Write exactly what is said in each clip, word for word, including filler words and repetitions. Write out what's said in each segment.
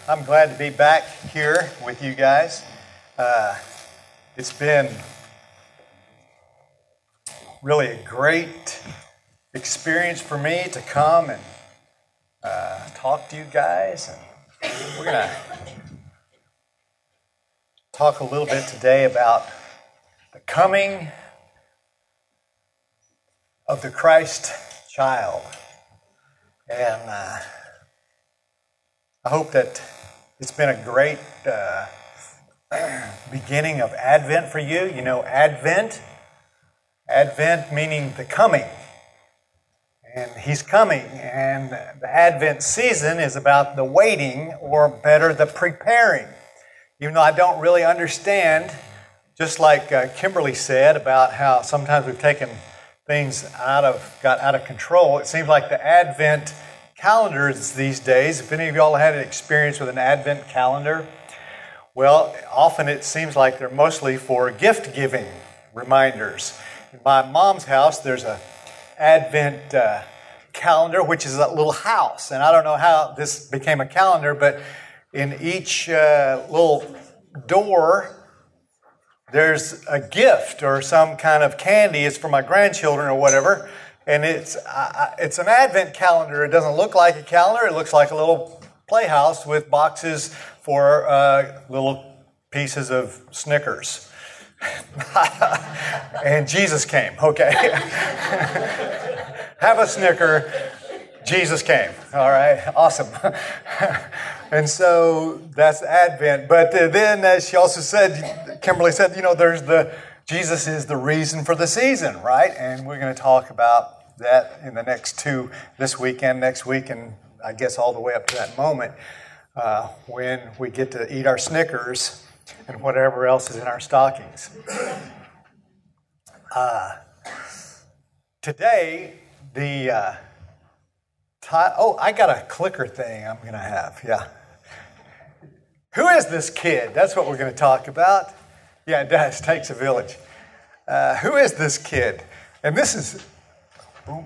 I'm glad to be back here with you guys. Uh, it's been really a great experience for me to come and uh, talk to you guys. And we're going to talk a little bit today about the coming of the Christ child. And uh, I hope that it's been a great uh, beginning of Advent for you. You know, Advent, Advent meaning the coming. And He's coming. And the Advent season is about the waiting, or better, the preparing. Even though I don't really understand, just like uh, Kimberly said about how sometimes we've taken things out of, got out of control. It seems like the Advent calendars these days, if any of y'all had an experience with an Advent calendar, well, often it seems like they're mostly for gift-giving reminders. In my mom's house, there's a Advent uh, calendar, which is a little house. And I don't know how this became a calendar, but in each uh, little door, there's a gift or some kind of candy. It's for my grandchildren or whatever. And it's uh, it's an Advent calendar. It doesn't look like a calendar. It looks like a little playhouse with boxes for uh, little pieces of Snickers. And Jesus came. Okay. Have a Snicker. Jesus came. All right. Awesome. And so that's Advent. But then, as she also said, Kimberly said, you know, there's the Jesus is the reason for the season, right? And we're going to talk about that in the next two, this weekend, next week, and I guess all the way up to that moment uh, when we get to eat our Snickers and whatever else is in our stockings. Uh, today, the... Uh, ti- oh, I got a clicker thing I'm going to have, yeah. Who is this kid? That's what we're going to talk about. Yeah, it does. It takes a village. Uh, who is this kid? And this is, boom.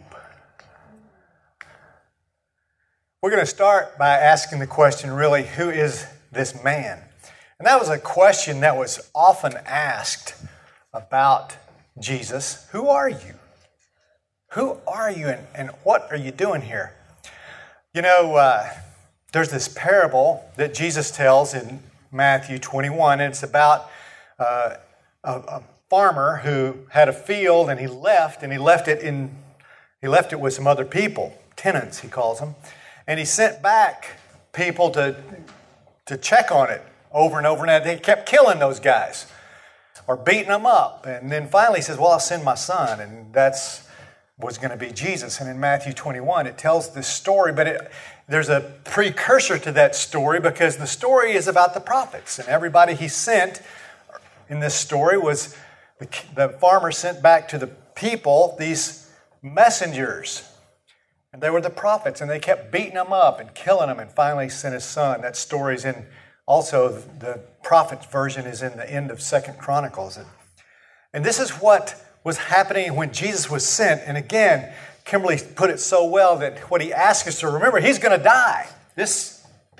We're going to start by asking the question, really, who is this man? And that was a question that was often asked about Jesus. Who are you? Who are you and, and what are you doing here? You know, uh, there's this parable that Jesus tells in Matthew twenty-one, and it's about Uh, a, a farmer who had a field and he left, and he left it in, he left it with some other people, tenants he calls them, and he sent back people to to check on it over and over, and they kept killing those guys or beating them up, and then finally he says, well, I'll send my son, and that's was going to be Jesus. And in Matthew twenty-one it tells this story, but it, there's a precursor to that story, because the story is about the prophets, and everybody he sent in this story was the, the farmer sent back to the people these messengers. And they were the prophets, and they kept beating them up and killing them, and finally sent his son. That story's in, also the prophet's version is in the end of Second Chronicles. And this is what was happening when Jesus was sent. And again, Kimberly put it so well that what he asked us to remember, he's going to die. This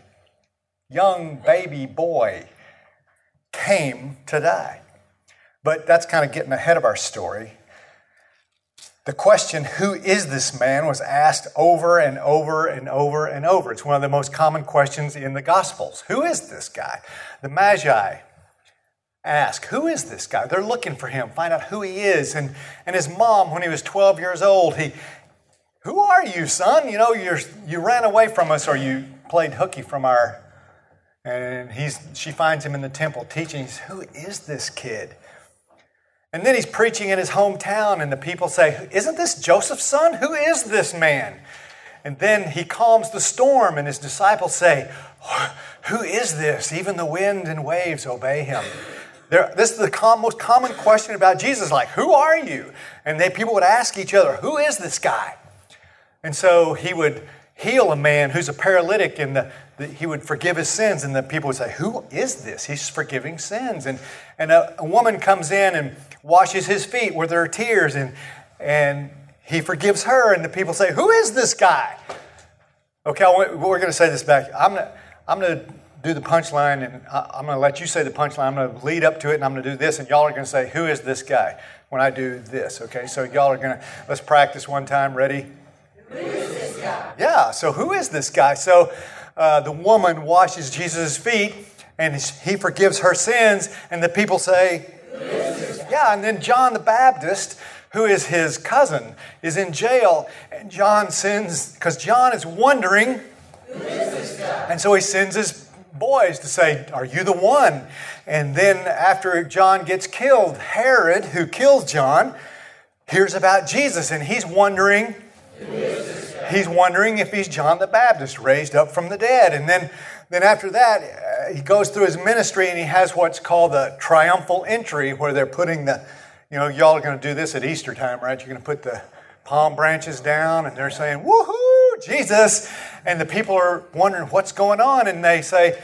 young baby boy came to die. But that's kind of getting ahead of our story. The question, who is this man, was asked over and over and over and over. It's one of the most common questions in the Gospels. Who is this guy? The Magi ask, who is this guy? They're looking for him, find out who he is. And, and his mom, when he was twelve years old, he, who are you, son? You know, you're, you ran away from us, or you played hooky from our... And he's, she finds him in the temple teaching. He says, who is this kid? And then he's preaching in his hometown, and the people say, isn't this Joseph's son? Who is this man? And then he calms the storm, and his disciples say, who is this? Even the wind and waves obey him. There, this is the com- most common question about Jesus, like, who are you? And they, people would ask each other, who is this guy? And so he would heal a man who's a paralytic, and the, the, he would forgive his sins, and the people would say, who is this? He's forgiving sins. And, and a, a woman comes in and washes his feet with her tears, and, and he forgives her, and the people say, who is this guy? Okay, we're going to say this back. I'm going to I'm going to do the punchline, and I, I'm going to let you say the punchline. I'm going to lead up to it, and I'm going to do this, and y'all are going to say, who is this guy? When I do this, okay? So y'all are going to, let's practice one time. Ready? Who is this guy? Yeah, so who is this guy? So uh, the woman washes Jesus' feet, and he forgives her sins, and the people say, who is this guy? Yeah, and then John the Baptist, who is his cousin, is in jail, and John sends, because John is wondering, who is this guy? and so he sends his boys to say, are you the one? And then after John gets killed, Herod, who kills John, hears about Jesus, and he's wondering, who is this guy? he's wondering if he's John the Baptist raised up from the dead. And then, then after that, uh, he goes through his ministry, and he has what's called the triumphal entry, where they're putting the, you know, y'all are going to do this at Easter time, right? You're going to put the palm branches down, and they're saying, woohoo, Jesus. And the people are wondering what's going on, and they say,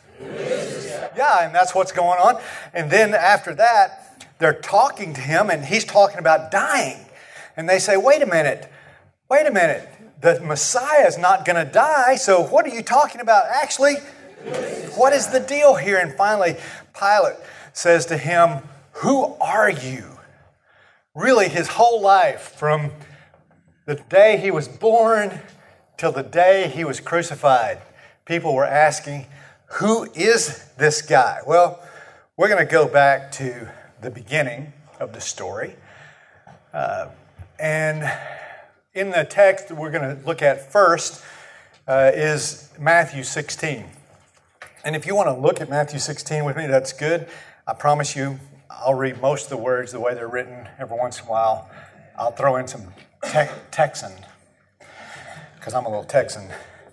yeah, and that's what's going on. And then after that, they're talking to him, and he's talking about dying. And they say, wait a minute, wait a minute. The Messiah is not going to die, so what are you talking about? Actually, what is the deal here? And finally, Pilate says to him, who are you? Really, his whole life, from the day he was born till the day he was crucified, people were asking, who is this guy? Well, we're going to go back to the beginning of the story. Uh, and in the text that we're going to look at first uh, is Matthew sixteen. And if you want to look at Matthew sixteen with me, that's good. I promise you, I'll read most of the words the way they're written. Every once in a while, I'll throw in some te- Texan, because I'm a little Texan.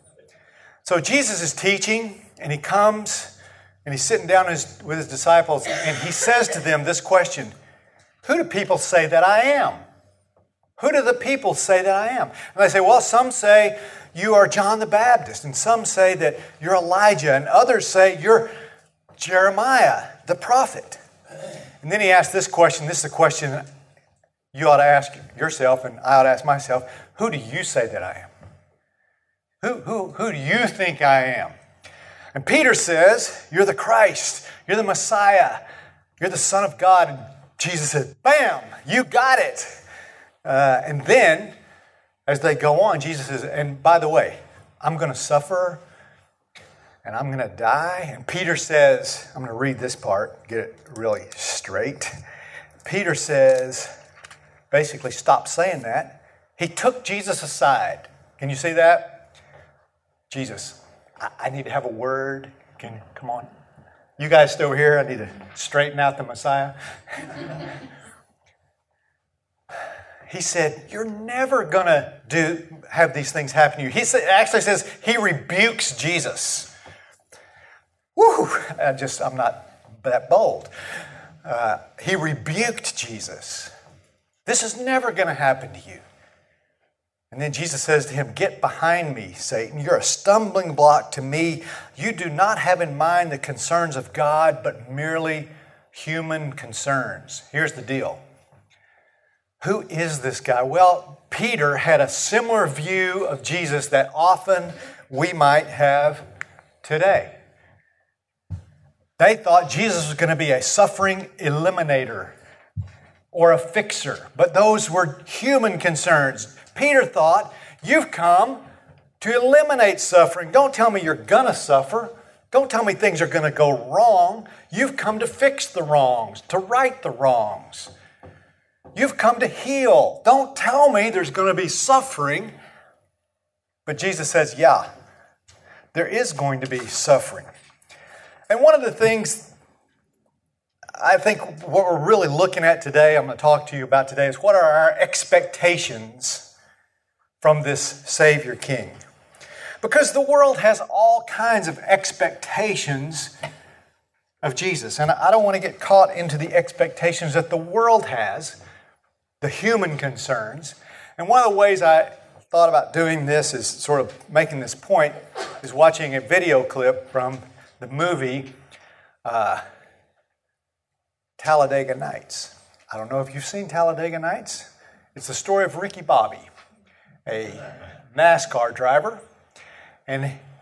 So Jesus is teaching, and he comes, and he's sitting down his, with his disciples, and he says to them this question, who do people say that I am? Who do the people say that I am? And they say, well, some say you are John the Baptist, and some say that you're Elijah, and others say you're Jeremiah, the prophet. And then he asks this question. This is a question you ought to ask yourself, and I ought to ask myself. Who do you say that I am? Who, who, who do you think I am? And Peter says, you're the Christ. You're the Messiah. You're the Son of God. And Jesus says, bam, you got it. Uh, and then, as they go on, Jesus says, and by the way, I'm going to suffer and I'm going to die. And Peter says, I'm going to read this part, get it really straight. Peter says, basically, stop saying that. He took Jesus aside. Can you see that? Jesus, I, I need to have a word. Can you, come on. You guys stay over here. I need to straighten out the Messiah. He said, you're never going to do have these things happen to you. He say, actually says he rebukes Jesus. Woo! I just, I'm not that bold. Uh, he rebuked Jesus. This is never going to happen to you. And then Jesus says to him, get behind me, Satan. You're a stumbling block to me. You do not have in mind the concerns of God, but merely human concerns. Here's the deal. Who is this guy? Well, Peter had a similar view of Jesus that often we might have today. They thought Jesus was going to be a suffering eliminator or a fixer, but those were human concerns. Peter thought, you've come to eliminate suffering. Don't tell me you're going to suffer. Don't tell me things are going to go wrong. You've come to fix the wrongs, to right the wrongs. You've come to heal. Don't tell me there's going to be suffering. But Jesus says, yeah, there is going to be suffering. And one of the things I think what we're really looking at today, I'm going to talk to you about today, is what are our expectations from this Savior King? Because the world has all kinds of expectations of Jesus. And I don't want to get caught into the expectations that the world has, the human concerns. And one of the ways I thought about doing this is sort of making this point is watching a video clip from the movie uh, Talladega Nights. I don't know if you've seen Talladega Nights. It's the story of Ricky Bobby, a NASCAR driver. And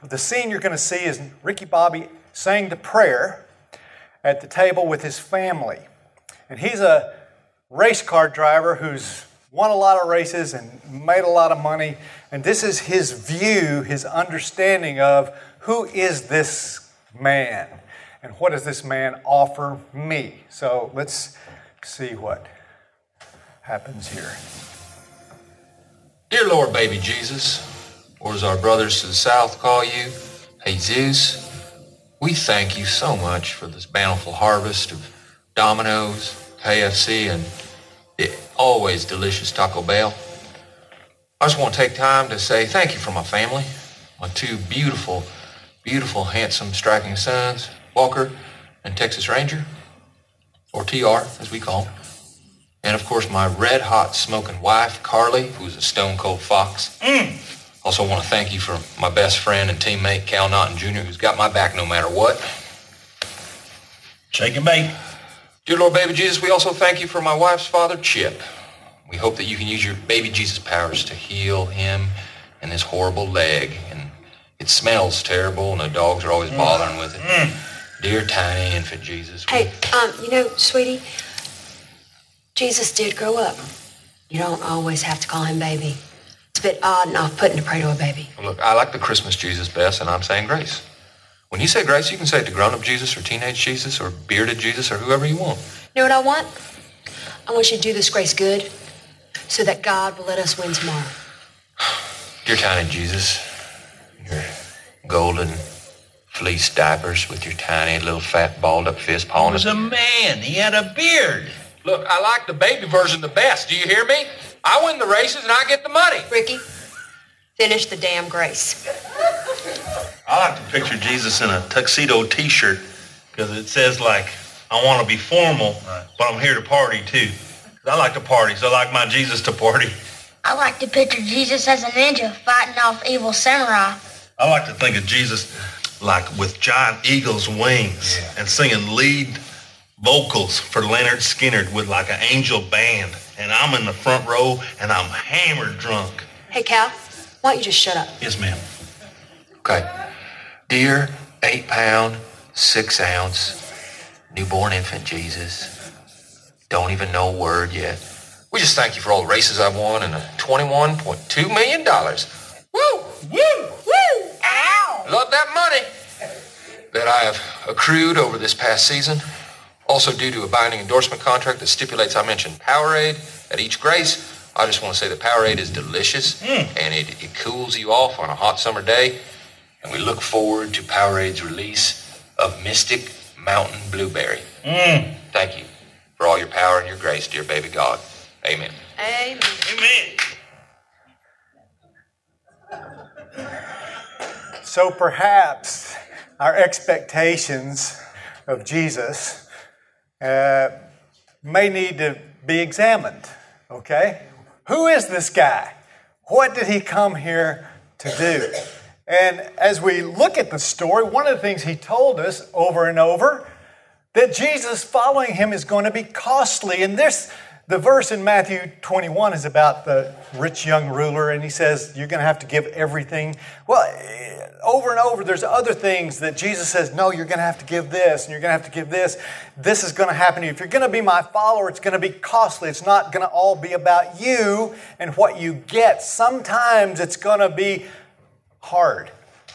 the scene you're going to see is Ricky Bobby saying the prayer at the table with his family. And he's a race car driver who's won a lot of races and made a lot of money. And this is his view, his understanding of who is this man and what does this man offer me. So let's see what happens here. Dear Lord, baby Jesus, or as our brothers to the south call you, Jesus, we thank you so much for this bountiful harvest of Domino's, K F C, and the always delicious Taco Bell. I just want to take time to say thank you for my family, my two beautiful, beautiful, handsome, striking sons, Walker and Texas Ranger, or T R, as we call him. And, of course, my red-hot smoking wife, Carly, who's a stone-cold fox. Mm. Also want to thank you for my best friend and teammate, Cal Naughton Junior, who's got my back no matter what. Shake and bake. Dear Lord, baby Jesus, we also thank you for my wife's father, Chip. We hope that you can use your baby Jesus powers to heal him and his horrible leg. And it smells terrible, and the dogs are always bothering with it. Mm. Dear tiny infant Jesus. We... Hey, um, you know, sweetie, Jesus did grow up. You don't always have to call him baby. It's a bit odd and off-putting to pray to a baby. Look, I like the Christmas Jesus best, and I'm saying grace. When you say grace, you can say it to grown-up Jesus or teenage Jesus or bearded Jesus or whoever you want. You know what I want? I want you to do this grace good so that God will let us win tomorrow. Dear tiny Jesus, your golden fleece diapers with your tiny little fat balled-up fist pawing. He was a man. He had a beard. Look, I like the baby version the best. Do you hear me? I win the races and I get the money. Ricky, finish the damn grace. I like to picture Jesus in a tuxedo T-shirt because it says, like, I want to be formal, but I'm here to party, too. I like to party, so I like my Jesus to party. I like to picture Jesus as a ninja fighting off evil samurai. I like to think of Jesus, like, with giant eagle's wings yeah. and singing lead vocals for Leonard Skinner with, like, an angel band. And I'm in the front row, and I'm hammered drunk. Hey, Cal, why don't you just shut up? Yes, ma'am. Okay. Dear eight-pound, six-ounce, newborn infant Jesus, don't even know a word yet. We just thank you for all the races I've won and the twenty-one point two million dollars. Woo! Woo! Woo! Ow! Love that money that I have accrued over this past season. Also due to a binding endorsement contract that stipulates I mention Powerade at each grace. I just want to say that Powerade is delicious mm. and it, it cools you off on a hot summer day. And we look forward to Powerade's release of Mystic Mountain Blueberry. Mm. Thank you for all your power and your grace, dear baby God. Amen. Amen. Amen. So perhaps our expectations of Jesus uh, may need to be examined, okay? Who is this guy? What did he come here to do? And as we look at the story, one of the things he told us over and over, that Jesus following him is going to be costly. And this, the verse in Matthew twenty-one is about the rich young ruler, and he says, you're going to have to give everything. Well, over and over, there's other things that Jesus says, no, you're going to have to give this, and you're going to have to give this. This is going to happen to you. If you're going to be my follower, it's going to be costly. It's not going to all be about you and what you get. Sometimes it's going to be hard.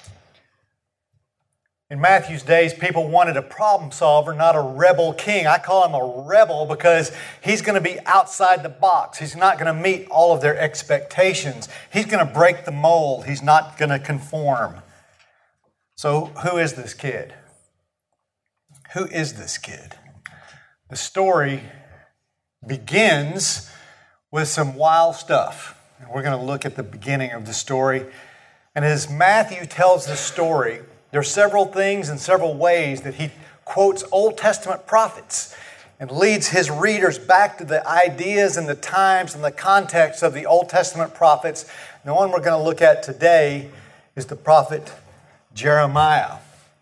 In Matthew's days, people wanted a problem solver, not a rebel king. I call him a rebel because he's going to be outside the box. He's not going to meet all of their expectations. He's going to break the mold. He's not going to conform. So who is this kid? Who is this kid? The story begins with some wild stuff. And we're going to look at the beginning of the story. And as Matthew tells the story, there are several things and several ways that he quotes Old Testament prophets and leads his readers back to the ideas and the times and the context of the Old Testament prophets. And the one we're going to look at today is the prophet Jeremiah.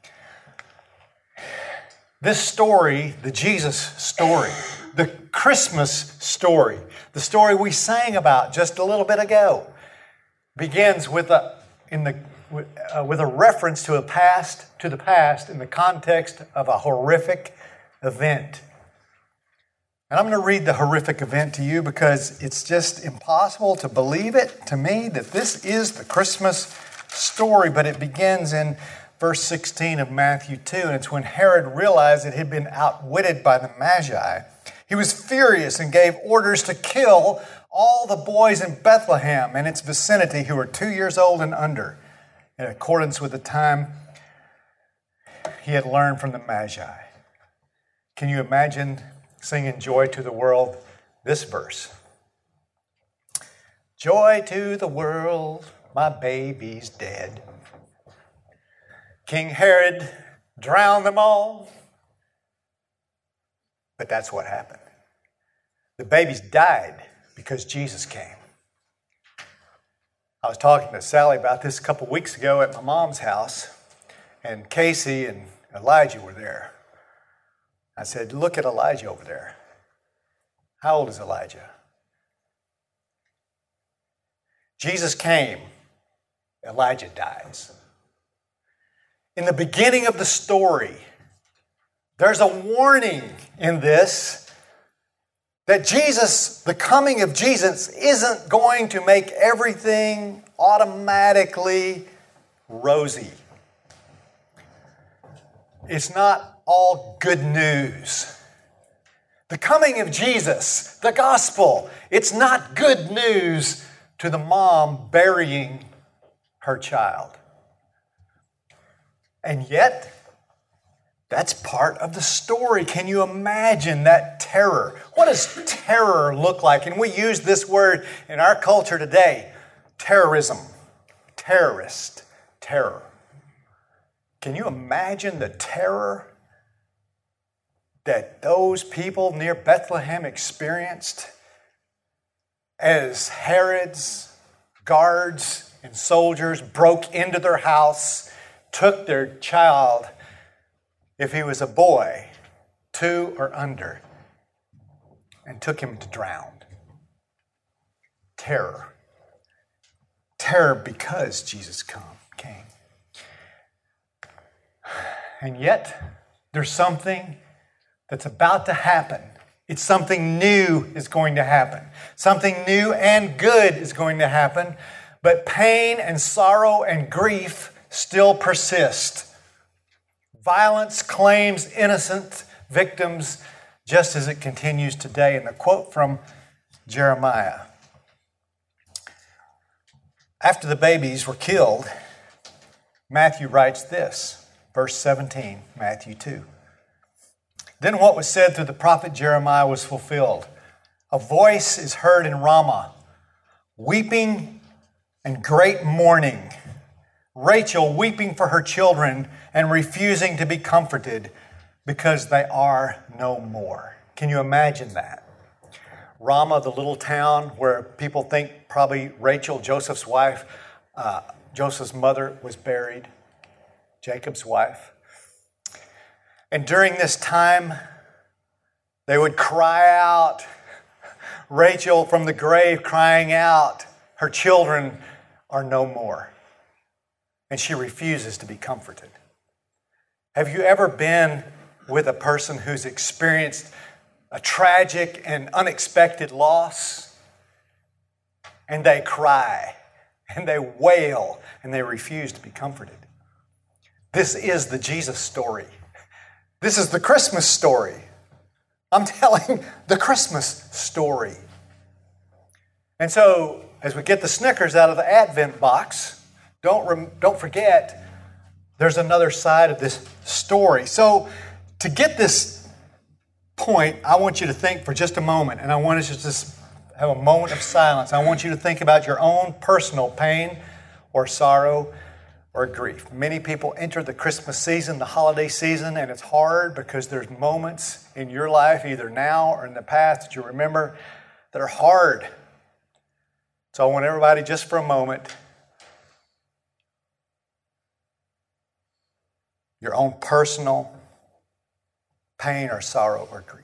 This story, the Jesus story, the Christmas story, the story we sang about just a little bit ago, begins with a, in the uh, with a reference to a past, to the past in the context of a horrific event. And I'm going to read the horrific event to you because it's just impossible to believe it to me that this is the Christmas story, but it begins in verse sixteen of Matthew two, and it's when Herod realized that he had been outwitted by the Magi. He was furious and gave orders to kill all the boys in Bethlehem and its vicinity who were two years old and under, in accordance with the time he had learned from the Magi. Can you imagine singing Joy to the World this verse? Joy to the world, my baby's dead. King Herod drowned them all. But that's what happened. The babies died because Jesus came. I was talking to Sally about this a couple weeks ago at my mom's house, and Casey and Elijah were there. I said, look at Elijah over there. How old is Elijah? Jesus came, Elijah dies. In the beginning of the story, there's a warning in this that Jesus, the coming of Jesus, isn't going to make everything automatically rosy. It's not all good news. The coming of Jesus, the gospel, it's not good news to the mom burying her child. And yet, that's part of the story. Can you imagine that terror? What does terror look like? And we use this word in our culture today, terrorism, terrorist, terror. Can you imagine the terror that those people near Bethlehem experienced as Herod's guards and soldiers broke into their house, took their child, if he was a boy, two or under, and took him to drown? Terror. Terror because Jesus come, came. And yet, there's something that's about to happen. It's something new is going to happen. Something new and good is going to happen. But pain and sorrow and grief still persist. Violence claims innocent victims just as it continues today. And the quote from Jeremiah. After the babies were killed, Matthew writes this, verse seventeen, Matthew two. Then what was said through the prophet Jeremiah was fulfilled. A voice is heard in Ramah, weeping and great mourning. Rachel weeping for her children and refusing to be comforted because they are no more. Can you imagine that? Ramah, the little town where people think probably Rachel, Joseph's wife, uh, Joseph's mother, was buried, Jacob's wife. And during this time, they would cry out, Rachel from the grave crying out, her children are no more. And she refuses to be comforted. Have you ever been with a person who's experienced a tragic and unexpected loss? And they cry, and they wail, and they refuse to be comforted. This is the Jesus story. This is the Christmas story. I'm telling the Christmas story. And so, as we get the Snickers out of the Advent box, don't, rem- don't forget, there's another side of this story. So, to get this point, I want you to think for just a moment, and I want us to just have a moment of silence. I want you to think about your own personal pain or sorrow or grief. Many people enter the Christmas season, the holiday season, and it's hard because there's moments in your life, either now or in the past, that you remember that are hard. So I want everybody just for a moment, your own personal pain or sorrow or grief.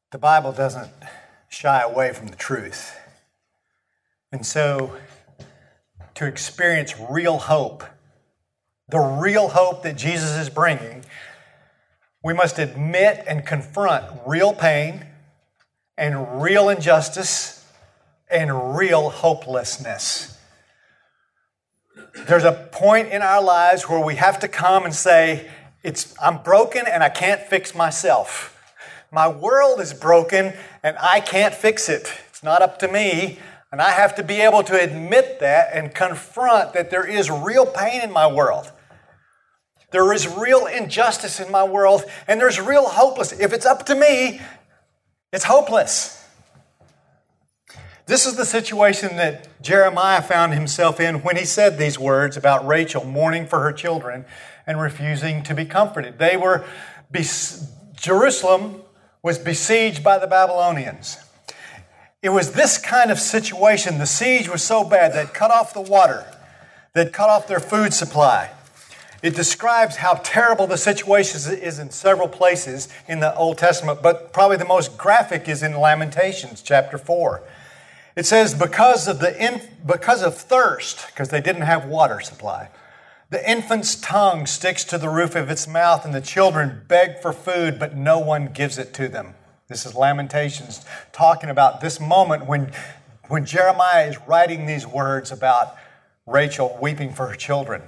the Bible doesn't shy away from the truth. And so, to experience real hope, the real hope that Jesus is bringing, we must admit and confront real pain and real injustice and real hopelessness. There's a point in our lives where we have to come and say, "It's I'm broken and I can't fix myself. My world is broken and I can't fix it. It's not up to me." And I have to be able to admit that and confront that there is real pain in my world. There is real injustice in my world, and there's real hopelessness. If it's up to me, it's hopeless. This is the situation that Jeremiah found himself in when he said these words about Rachel mourning for her children and refusing to be comforted. They were, Jerusalem was besieged by the Babylonians. It was this kind of situation. The siege was so bad that it cut off the water, that it cut off their food supply. It describes how terrible the situation is in several places in the Old Testament, but probably the most graphic is in Lamentations chapter four. It says, because of the in, because of thirst, because they didn't have water supply, the infant's tongue sticks to the roof of its mouth, and the children beg for food, but no one gives it to them. This is Lamentations talking about this moment when, when Jeremiah is writing these words about Rachel weeping for her children.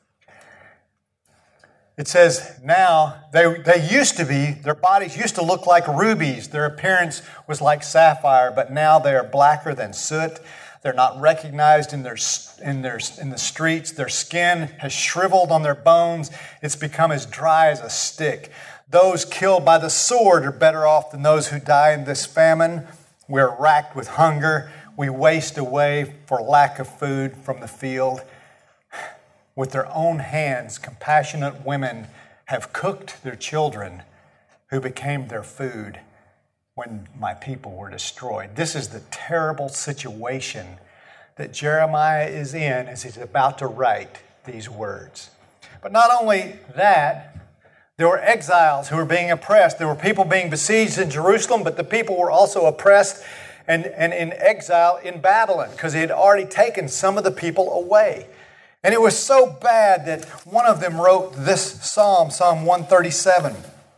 It says, now, they, they used to be, their bodies used to look like rubies. Their appearance was like sapphire, but now they are blacker than soot. They're not recognized in their, in their, in the streets. Their skin has shriveled on their bones. It's become as dry as a stick. Those killed by the sword are better off than those who die in this famine. We're racked with hunger. We waste away for lack of food from the field. With their own hands, compassionate women have cooked their children who became their food when my people were destroyed. This is the terrible situation that Jeremiah is in as he's about to write these words. But not only that, there were exiles who were being oppressed. There were people being besieged in Jerusalem, but the people were also oppressed and, and in exile in Babylon because he had already taken some of the people away. And it was so bad that one of them wrote this psalm, Psalm one thirty-seven.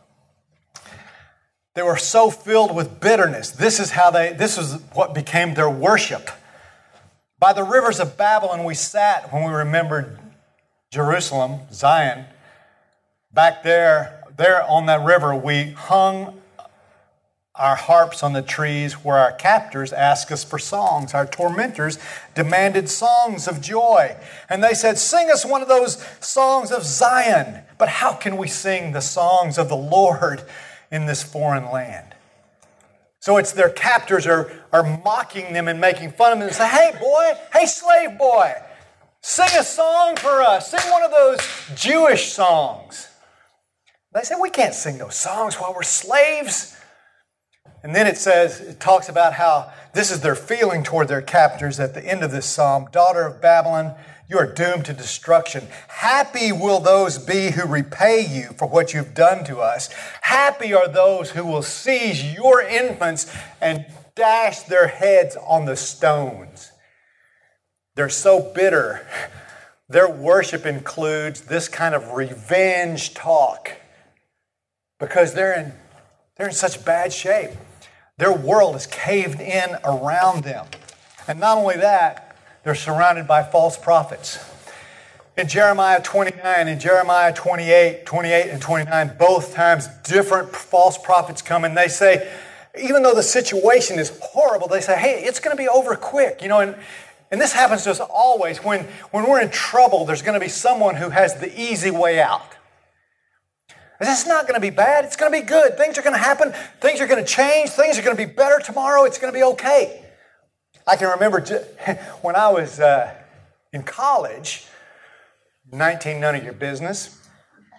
They were so filled with bitterness. This is how they, this is what became their worship. By the rivers of Babylon we sat when we remembered Jerusalem, Zion. Back there, there on that river, we hung our harps on the trees where our captors asked us for songs. Our tormentors demanded songs of joy. And they said, sing us one of those songs of Zion. But how can we sing the songs of the Lord in this foreign land? So it's their captors are, are mocking them and making fun of them and say, hey boy, hey slave boy, sing a song for us. Sing one of those Jewish songs. They said, we can't sing those songs while we're slaves. And then it says, it talks about how this is their feeling toward their captors at the end of this psalm. Daughter of Babylon, you are doomed to destruction. Happy will those be who repay you for what you've done to us. Happy are those who will seize your infants and dash their heads on the stones. They're so bitter. Their worship includes this kind of revenge talk because they're in, they're in such bad shape. Their world is caved in around them. And not only that, they're surrounded by false prophets. In Jeremiah twenty-nine and Jeremiah twenty-eight, twenty-eight and twenty-nine, both times different false prophets come and they say, even though the situation is horrible, they say, hey, it's going to be over quick. You know, and, and this happens to us always. When, when we're in trouble, there's going to be someone who has the easy way out. It's not going to be bad. It's going to be good. Things are going to happen. Things are going to change. Things are going to be better tomorrow. It's going to be okay. I can remember when I was uh, in college, nineteen, none of your business.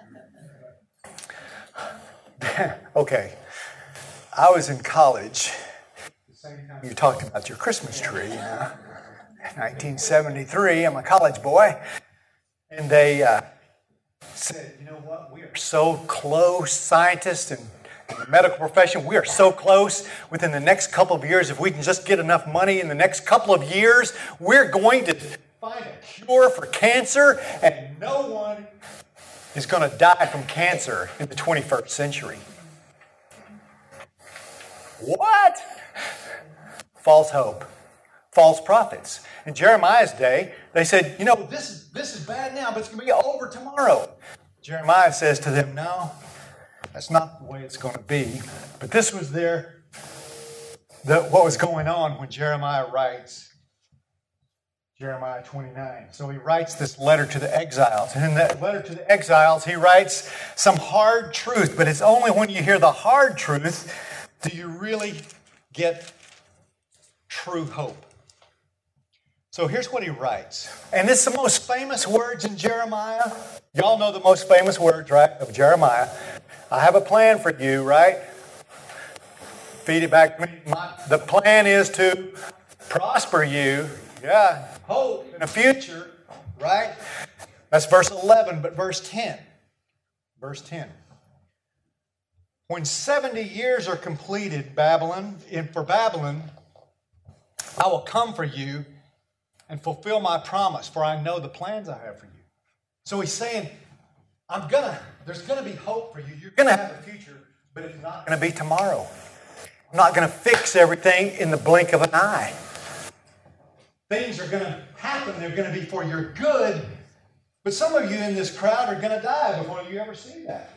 Okay. I was in college. You talked about your Christmas tree, you know. nineteen seventy-three, I'm a college boy. And they... Uh, said, you know what, we are so close, scientists and in the medical profession. We are so close. Within the next couple of years, if we can just get enough money in the next couple of years, we're going to find a cure for cancer, and no one is going to die from cancer in the twenty-first century. What? False hope. False prophets. In Jeremiah's day, they said, you know, this is, this is bad now, but it's going to be over tomorrow. Jeremiah says to them, no, that's not the way it's going to be. But this was their, the, what was going on when Jeremiah writes Jeremiah twenty-nine. So he writes this letter to the exiles. And in that letter to the exiles, he writes some hard truth. But it's only when you hear the hard truth do you really get true hope. So here's what he writes. And it's the most famous words in Jeremiah. Y'all know the most famous words, right, of Jeremiah. I have a plan for you, right? Feed it back to me. My, the plan is to prosper you. Yeah, hope in the future, right? That's verse eleven, but verse ten. Verse ten. When seventy years are completed, Babylon, in, for Babylon, I will come for you and fulfill my promise, for I know the plans I have for you. So he's saying, I'm gonna, there's gonna be hope for you. You're gonna have a future, but it's not gonna be tomorrow. I'm not gonna fix everything in the blink of an eye. Things are gonna happen, they're gonna be for your good, but some of you in this crowd are gonna die before you ever see that.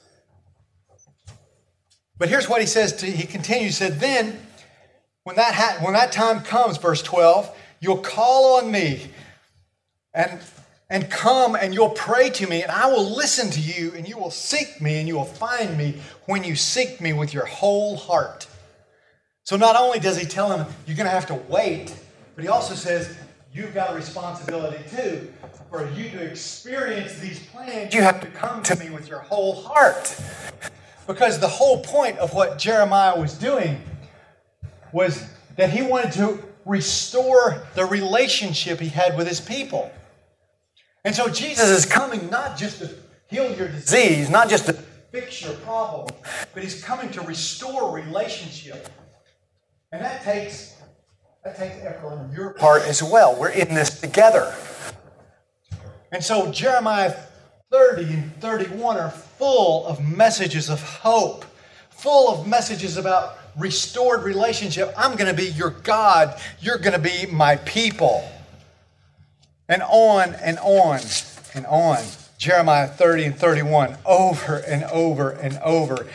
But here's what he says, to, he continues, he said, then, when that, ha- when that time comes, verse twelve, you'll call on me and, and come and you'll pray to me and I will listen to you and you will seek me and you will find me when you seek me with your whole heart. So not only does he tell him you're going to have to wait, but he also says you've got a responsibility too. For you to experience these plans, you have to come to me with your whole heart. Because the whole point of what Jeremiah was doing was that he wanted to restore the relationship he had with his people. And so Jesus is coming not just to heal your disease, not just to fix your problem, but he's coming to restore relationship. And that takes, that takes effort on your part as well. We're in this together. And so Jeremiah thirty and thirty-one are full of messages of hope, full of messages about restored relationship. I'm going to be your God. You're going to be my people. And on and on and on. Jeremiah thirty and thirty-one, over and over and over.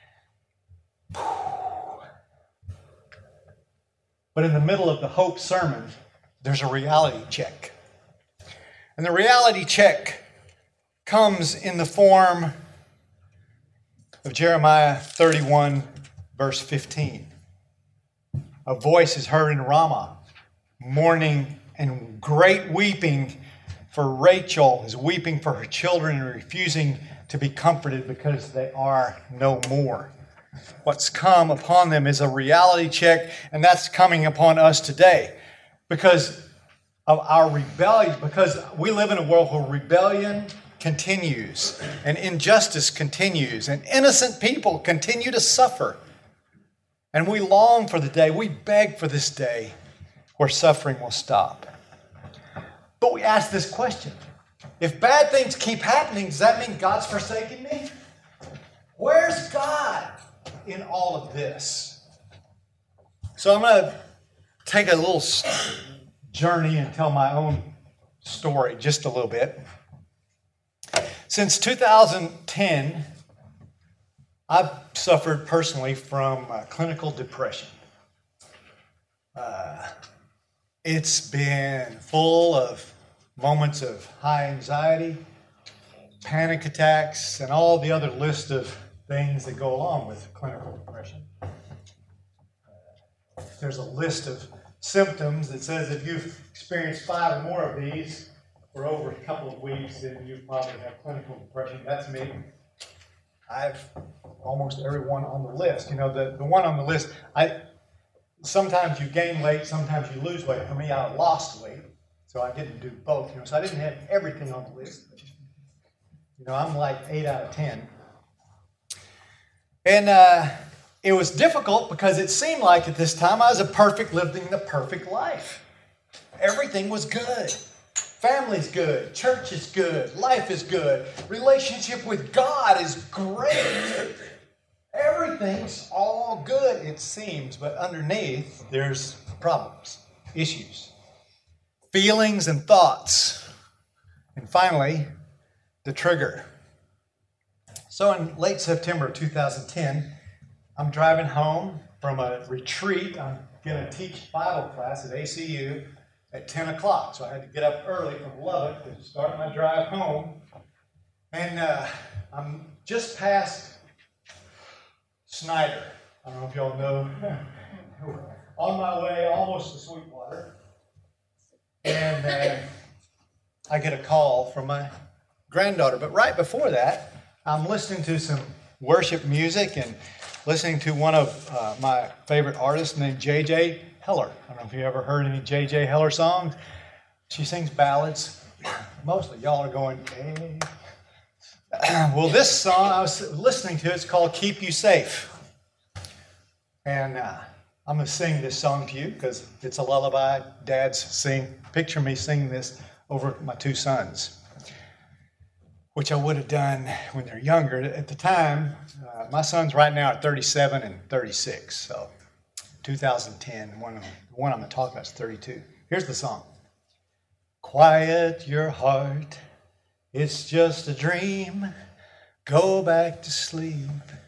But in the middle of the hope sermon, there's a reality check. And the reality check comes in the form of Jeremiah thirty-one, verse fifteen. A voice is heard in Ramah, mourning and great weeping, for Rachel is weeping for her children and refusing to be comforted because they are no more. What's come upon them is a reality check, and that's coming upon us today because of our rebellion, because we live in a world where rebellion continues and injustice continues and innocent people continue to suffer. And we long for the day, we beg for this day where suffering will stop. But we ask this question. If bad things keep happening, does that mean God's forsaken me? Where's God in all of this? So I'm going to take a little journey and tell my own story just a little bit. Since two thousand ten, I've suffered personally from uh, clinical depression. Uh, it's been full of moments of high anxiety, panic attacks, and all the other list of things that go along with clinical depression. Uh, there's a list of symptoms that says if you've experienced five or more of these for over a couple of weeks, then you probably have clinical depression. That's me. I've almost everyone on the list. You know, the, the one on the list, I sometimes you gain weight, sometimes you lose weight. For me, I lost weight, so I didn't do both. You know, so I didn't have everything on the list. You know, I'm like eight out of ten. And uh, it was difficult because it seemed like at this time I was a perfect, living the perfect life. Everything was good. Family's good. Church is good. Life is good. Relationship with God is great. Everything's all good, it seems, but underneath there's problems, issues, feelings and thoughts. And finally, the trigger. So in late September of two thousand ten, I'm driving home from a retreat. I'm going to teach Bible class at A C U at ten o'clock. So I had to get up early from Lubbock to start my drive home. And uh, I'm just past Snyder. I don't know if y'all know. On my way almost to Sweetwater. And uh, I get a call from my granddaughter. But right before that, I'm listening to some worship music and listening to one of uh, my favorite artists named J J Heller. I don't know if you ever heard any J J Heller songs. She sings ballads. Mostly y'all are going, hey. Well, this song I was listening to, it's called Keep You Safe. And uh, I'm going to sing this song to you because it's a lullaby. Dads sing, picture me singing this over my two sons, which I would have done when they're younger. At the time, uh, my sons right now are thirty-seven and thirty-six. So two thousand ten, one, the one I'm going to talk about is thirty-two. Here's the song. Quiet your heart. It's just a dream. Go back to sleep.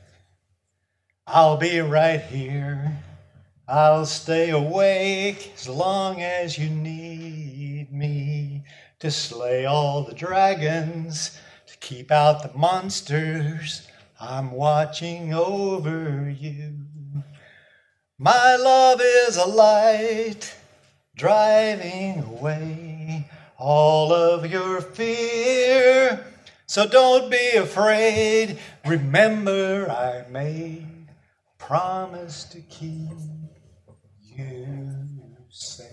I'll be right here. I'll stay awake as long as you need me to slay all the dragons, to keep out the monsters. I'm watching over you. My love is a light driving away all of your fear. So don't be afraid. Remember, I made a promise to keep you safe.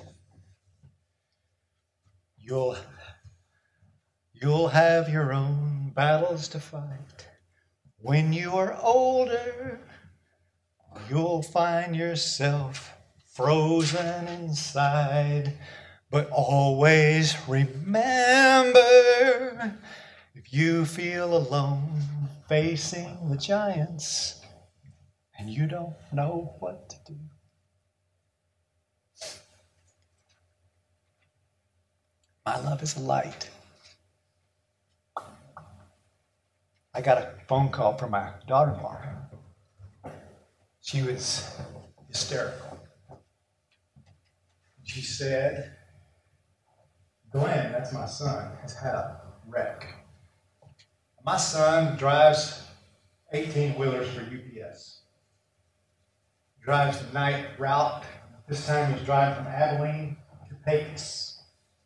You'll, you'll have your own battles to fight. When you are older, you'll find yourself frozen inside. But always remember, if you feel alone facing the giants and you don't know what to do, my love is a light. I got a phone call from my daughter-in-law. She was hysterical. She said, Glenn, that's my son, has had a wreck. My son drives eighteen-wheelers for U P S. Drives the night route. This time he's driving from Abilene to Pecos.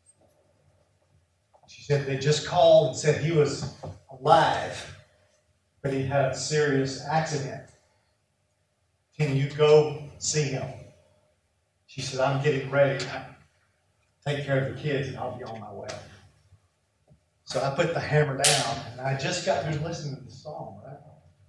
She said they just called and said he was alive, but he had a serious accident. Can you go see him? She said, I'm getting ready. Take care of the kids and I'll be on my way. So I put the hammer down and I just got through listening to the song, right?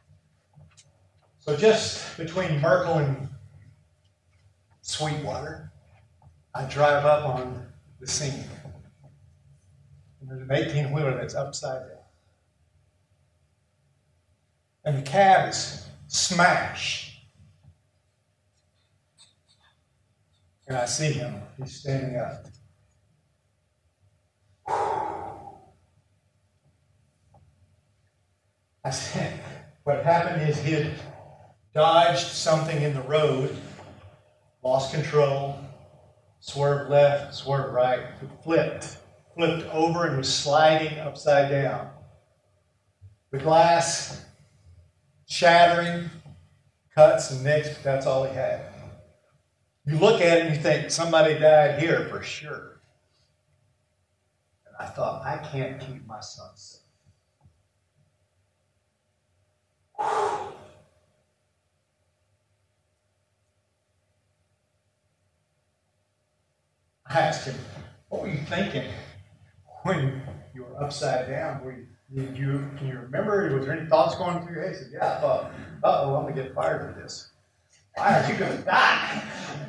So just between Merkel and Sweetwater, I drive up on the scene. And there's an eighteen-wheeler that's upside down. And the cab is smashed. And I see him. He's standing up. I said, what happened is he had dodged something in the road, lost control, swerved left, swerved right, flipped, flipped over and was sliding upside down. The glass shattering, cuts and nicks, but that's all he had. You look at it and you think, somebody died here for sure. And I thought, I can't keep my son safe. I asked him, what were you thinking when you were upside down? Were you Did you, can you remember? Was there any thoughts going through your head? He said, yeah, I thought, uh-oh, I'm going to get fired for this. Why are you going to die?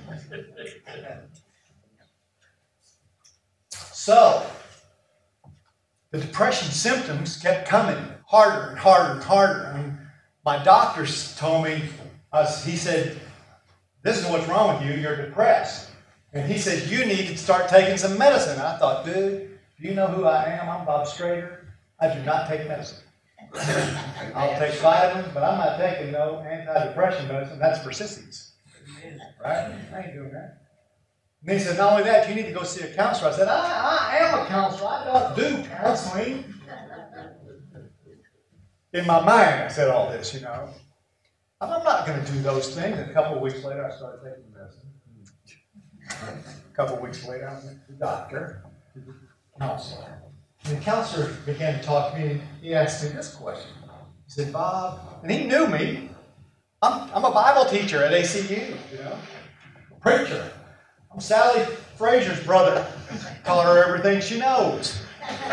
So, the depression symptoms kept coming harder and harder and harder. I mean, my doctors told me, uh, he said, this is what's wrong with you, you're depressed. And he said, you need to start taking some medicine. And I thought, dude, do you know who I am? I'm Bob Strader. I do not take medicine. I'll take vitamins, but I'm not taking no antidepressant medicine. That's for sissies. Right? I ain't doing that. And he said, not only that, you need to go see a counselor. I said, I, I am a counselor. I don't do counseling. In my mind, I said all this, you know. I'm not going to do those things. And a couple of weeks later, I started taking medicine. A couple of weeks later, I went to the doctor, to the counselor. And the counselor began to talk to me, and he asked me this question. He said, Bob, and he knew me. I'm, I'm a Bible teacher at A C U, you know, a preacher. I'm Sally Fraser's brother. Taught her everything she knows.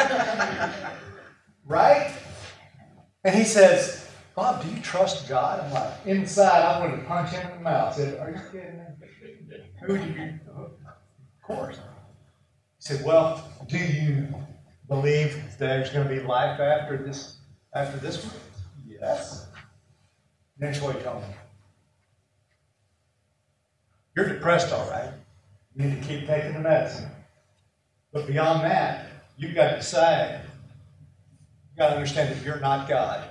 Right? And he says, Bob, do you trust God? I'm like, inside, I wanted to punch him in the mouth. I said, are you kidding me? Who do you? Of course. He said, well, do you believe that there's going to be life after this after this one? Yes. And that's what he told me. You're depressed, all right. You need to keep taking the medicine. But beyond that, you've got to decide. You've got to understand that you're not God.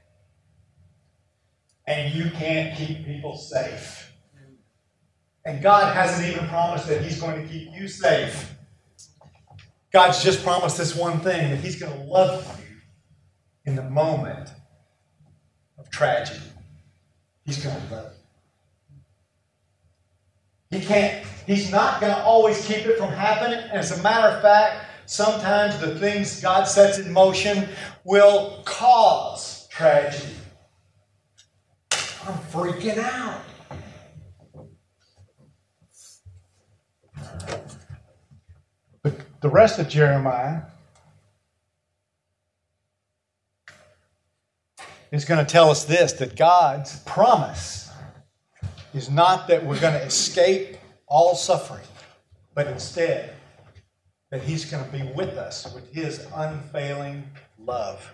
And you can't keep people safe. And God hasn't even promised that He's going to keep you safe. God's just promised this one thing, that He's going to love you in the moment of tragedy. He's going to love you. He can't, He's not going to always keep it from happening. And as a matter of fact, sometimes the things God sets in motion will cause tragedy. I'm freaking out. But the rest of Jeremiah is going to tell us this, that God's promise is not that we're going to escape all suffering, but instead that He's going to be with us with His unfailing love.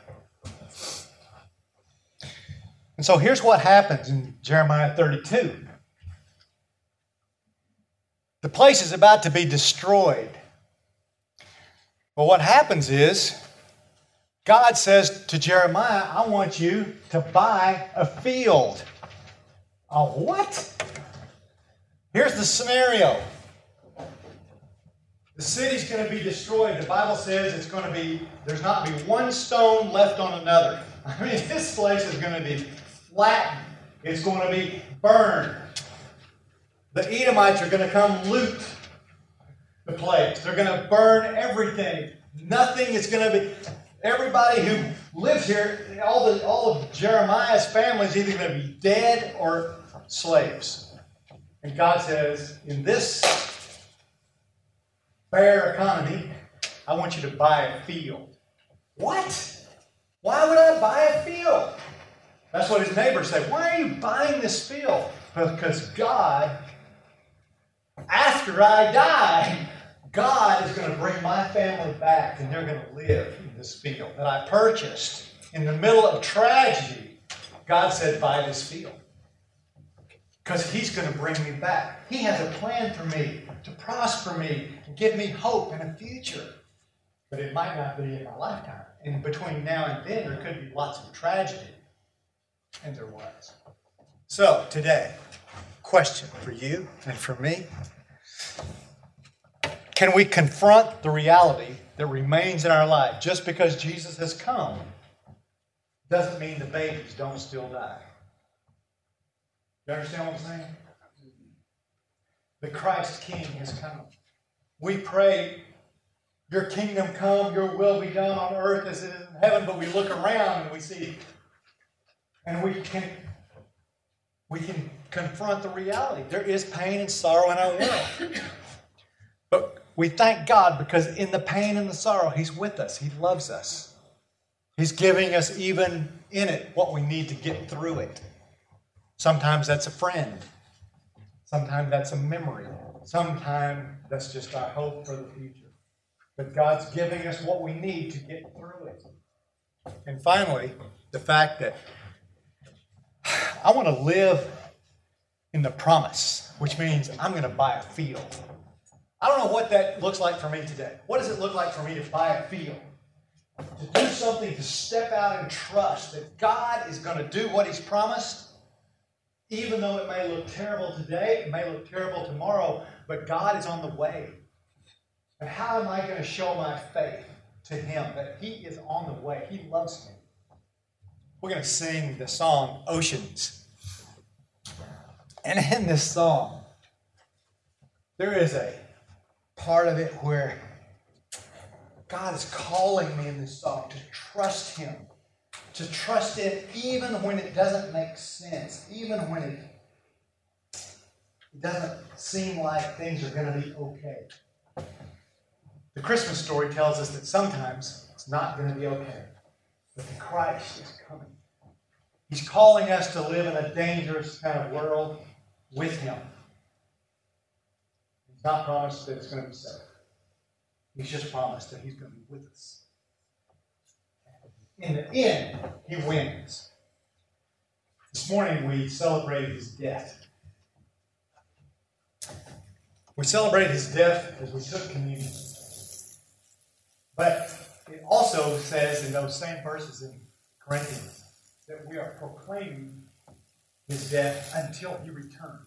And so here's what happens in Jeremiah thirty-two. The place is about to be destroyed. But what happens is, God says to Jeremiah, I want you to buy a field. A what? Here's the scenario. The city's going to be destroyed. The Bible says it's going to be, there's not going to be one stone left on another. I mean, this place is going to be flattened. It's going to be burned. The Edomites are going to come loot the place. They're going to burn everything. Nothing is going to be... Everybody who lives here, all the all of Jeremiah's family is either going to be dead or slaves. And God says, in this fair economy, I want you to buy a field. What? Why would I buy a field? That's what his neighbors say. Why are you buying this field? Because God, after I die, God is going to bring my family back and they're going to live in this field that I purchased. In the middle of tragedy, God said, buy this field. Because He's going to bring me back. He has a plan for me to prosper me and give me hope and a future. But it might not be in my lifetime. And between now and then, there could be lots of tragedy. And there was. So, today, question for you and for me. Can we confront the reality that remains in our life? Just because Jesus has come doesn't mean the babies don't still die. You understand what I'm saying? The Christ King has come. We pray, your kingdom come, your will be done on earth as it is in heaven, but we look around and we see, and we can, we can confront the reality. There is pain and sorrow in our world. But we thank God because in the pain and the sorrow, He's with us. He loves us. He's giving us even in it what we need to get through it. Sometimes that's a friend. Sometimes that's a memory. Sometimes that's just our hope for the future. But God's giving us what we need to get through it. And finally, the fact that I want to live in the promise, which means I'm going to buy a field. I don't know what that looks like for me today. What does it look like for me to buy a field? To do something, to step out and trust that God is going to do what He's promised, even though it may look terrible today, it may look terrible tomorrow, but God is on the way. And how am I going to show my faith to Him that He is on the way? He loves me. We're going to sing the song, Oceans. And in this song, there is a part of it where God is calling me in this song to trust Him, to trust Him even when it doesn't make sense, even when it, it doesn't seem like things are going to be okay. The Christmas story tells us that sometimes it's not going to be okay, but the Christ is coming. He's calling us to live in a dangerous kind of world with Him. He's not promised that it's going to be safe. He's just promised that He's going to be with us. In the end, He wins. This morning we celebrated His death. We celebrated His death as we took communion. But it also says in those same verses in Corinthians that we are proclaiming His death until He returns.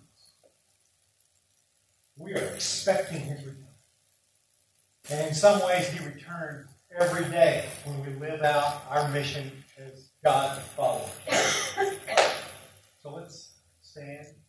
We are expecting His return. And in some ways, He returns every day when we live out our mission as God's followers. So let's stand.